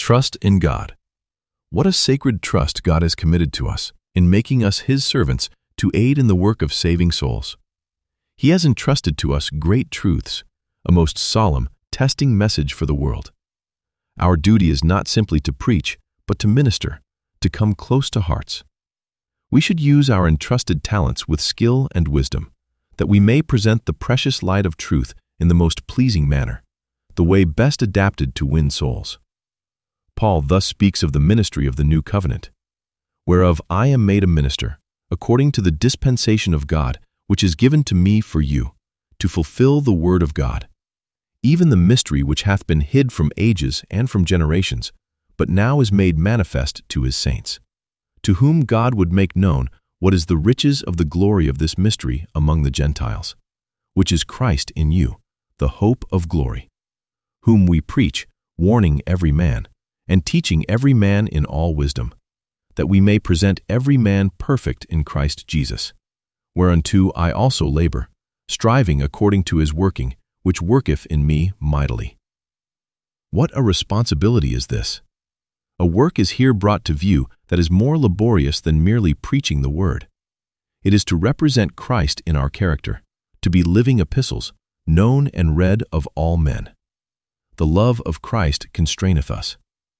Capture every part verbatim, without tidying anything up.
Trust in God. What a sacred trust God has committed to us in making us His servants to aid in the work of saving souls. He has entrusted to us great truths, a most solemn, testing message for the world. Our duty is not simply to preach, but to minister, to come close to hearts. We should use our entrusted talents with skill and wisdom, that we may present the precious light of truth in the most pleasing manner, the way best adapted to win souls. Paul thus speaks of the ministry of the new covenant, whereof I am made a minister, according to the dispensation of God, which is given to me for you, to fulfill the word of God, even the mystery which hath been hid from ages and from generations, but now is made manifest to His saints, to whom God would make known what is the riches of the glory of this mystery among the Gentiles, which is Christ in you, the hope of glory, whom we preach, warning every man, and teaching every man in all wisdom, that we may present every man perfect in Christ Jesus, whereunto I also labor, striving according to His working, which worketh in me mightily. What a responsibility is this! A work is here brought to view that is more laborious than merely preaching the word. It is to represent Christ in our character, to be living epistles, known and read of all men. The love of Christ constraineth us.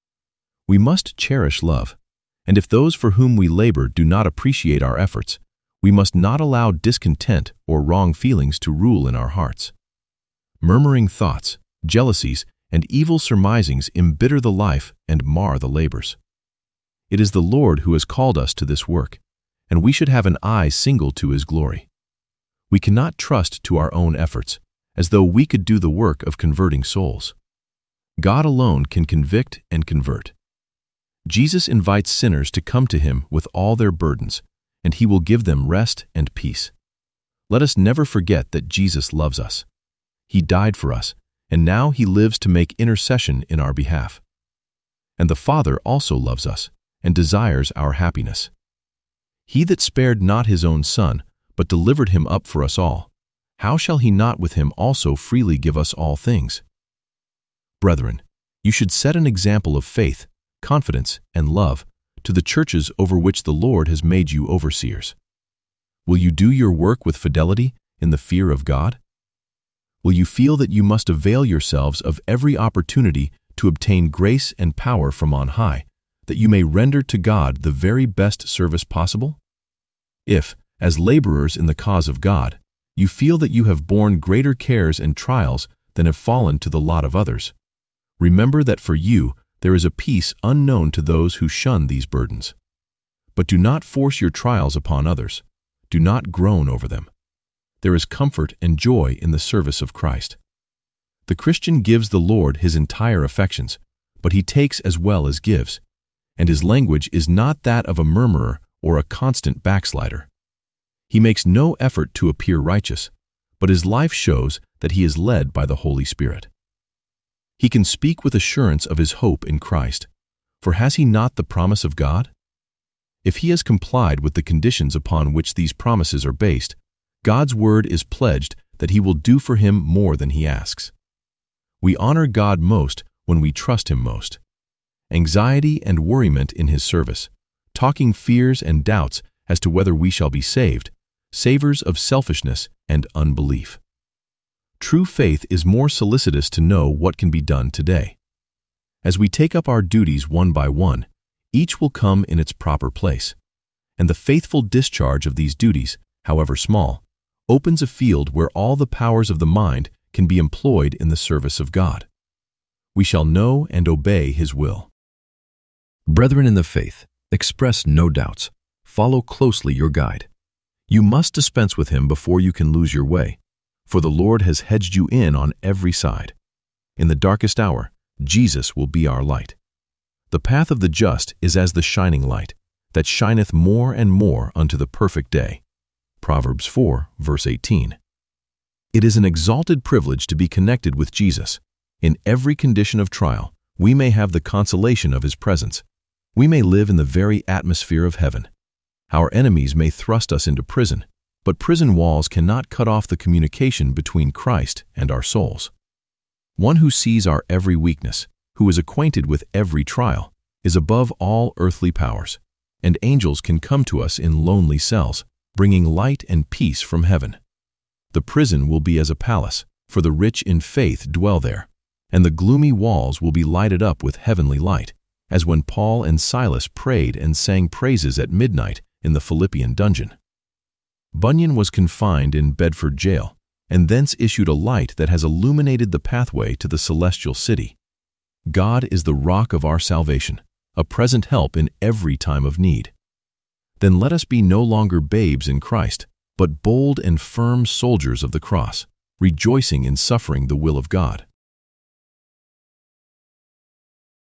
We must cherish love, and if those for whom we labor do not appreciate our efforts, we must not allow discontent or wrong feelings to rule in our hearts. Murmuring thoughts, jealousies, and evil surmisings embitter the life and mar the labors. It is the Lord who has called us to this work, and we should have an eye single to His glory. We cannot trust to our own efforts, as though we could do the work of converting souls. God alone can convict and convert. Jesus invites sinners to come to Him with all their burdens, and He will give them rest and peace. Let us never forget that Jesus loves us. He died for us, and now He lives to make intercession in our behalf. And the Father also loves us, and desires our happiness. He that spared not His own Son, but delivered Him up for us all, how shall He not with Him also freely give us all things? Brethren, you should set an example of faith, confidence, and love to the churches over which the Lord has made you overseers. Will you do your work with fidelity in the fear of God? Will you feel that you must avail yourselves of every opportunity to obtain grace and power from on high, that you may render to God the very best service possible? If, as laborers in the cause of God, you feel that you have borne greater cares and trials than have fallen to the lot of others, remember that for you there is a peace unknown to those who shun these burdens. But do not force your trials upon others. Do not groan over them. There is comfort and joy in the service of Christ. The Christian gives the Lord his entire affections, but he takes as well as gives, and his language is not that of a murmurer or a constant backslider. He makes no effort to appear righteous, but his life shows that he is led by the Holy Spirit. He can speak with assurance of his hope in Christ, for has he not the promise of God? If he has complied with the conditions upon which these promises are based, God's word is pledged that he will do for him more than he asks. We honor God most when we trust him most. Anxiety and worriment in his service, talking fears and doubts as to whether we shall be saved, savors of selfishness and unbelief. True faith is more solicitous to know what can be done today. As we take up our duties one by one, each will come in its proper place, and the faithful discharge of these duties, however small, opens a field where all the powers of the mind can be employed in the service of God. We shall know and obey his will. Brethren in the faith, express no doubts. Follow closely your guide. You must dispense with him before you can lose your way, for the Lord has hedged you in on every side. In the darkest hour, Jesus will be our light. The path of the just is as the shining light, that shineth more and more unto the perfect day. Proverbs four, verse eighteen. It is an exalted privilege to be connected with Jesus. In every condition of trial, we may have the consolation of his presence. We may live in the very atmosphere of heaven. Our enemies may thrust us into prison, but prison walls cannot cut off the communication between Christ and our souls. One who sees our every weakness, who is acquainted with every trial, is above all earthly powers, and angels can come to us in lonely cells, bringing light and peace from heaven. The prison will be as a palace, for the rich in faith dwell there, and the gloomy walls will be lighted up with heavenly light, as when Paul and Silas prayed and sang praises at midnight in the Philippian dungeon. Bunyan was confined in Bedford jail, and thence issued a light that has illuminated the pathway to the celestial city. God is the rock of our salvation, a present help in every time of need. Then let us be no longer babes in Christ, but bold and firm soldiers of the cross, rejoicing in suffering the will of God.